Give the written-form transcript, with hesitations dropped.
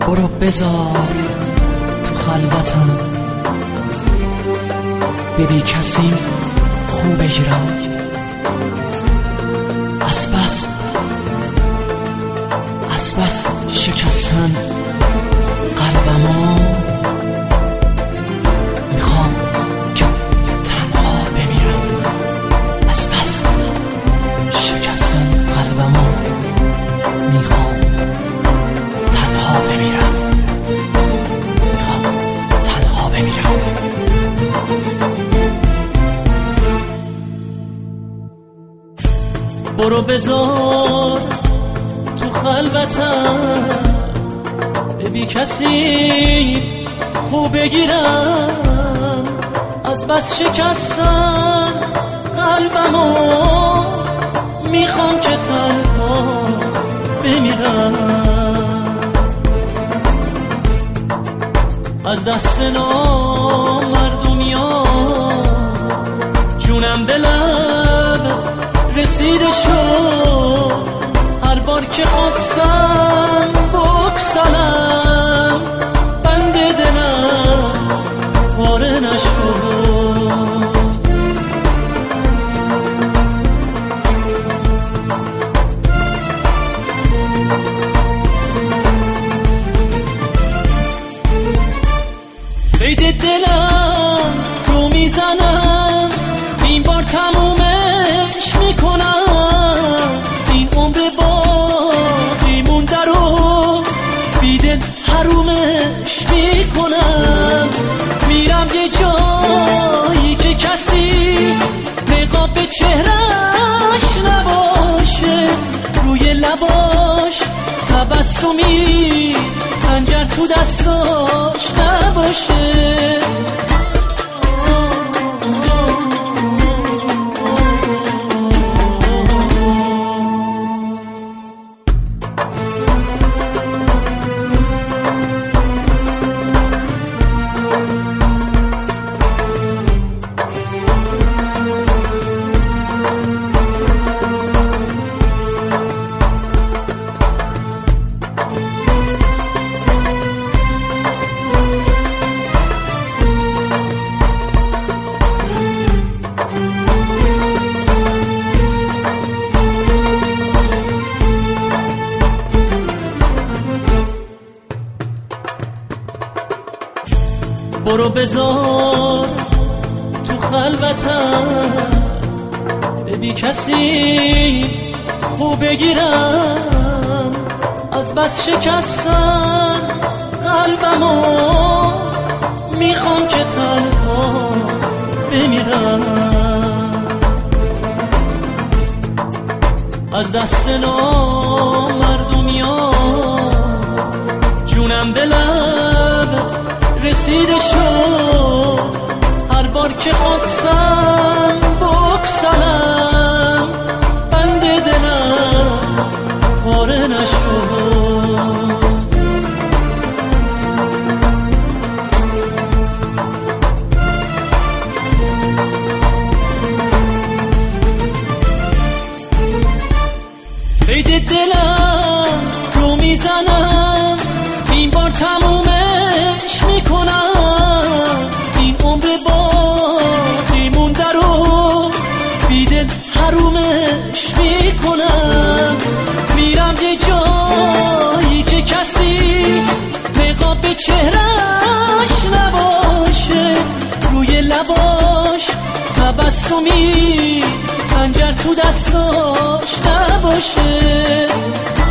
برو بذار تو خلوتم ببی کسی خوب بگیرم، از بس شکستن قلبمو، میخوام که تنها بمیرم، از بس شکستن قلبمو، میخوام تنها بمیرم، میخوام تنها بمیرم. برو بذار تو خلوتم ببی کسی خوب بگیرم، از بس شکستن قلبمو، میخوام که تنها بمیرم، از دست نامردمیان جونم به لب رسیده شد، هر بار که خواستم بکسلم بند دلم پاره نشد. قید دلم رو میزنم، این بار تمومش میکنم، این عمر باقی مونده رو بیدل حرومش میکنم، میرم یه جایی که کسی نقاب به چهرش نباشه، روی لباش تبسمی خنجر تو دستاش نباشه. برو بذار تو خلوتم ببی کسی خوب بگیرم، از بس شکستن قلبمو، میخوام که تنها بمیرم، از دست نامردمیان جونم به لب رسیده شد، هر بار که خواستم بکسلم بند دلم پاره نشد. قید دلم رو میزنم، این بار تمومش میکنم، این عمر باقی مونده رو بیدل حرومش میکنم، میرم یه جایی که کسی نقاب به چهرش نباشه، روی لباش تبسمی خنجر تو دستاش نباشه.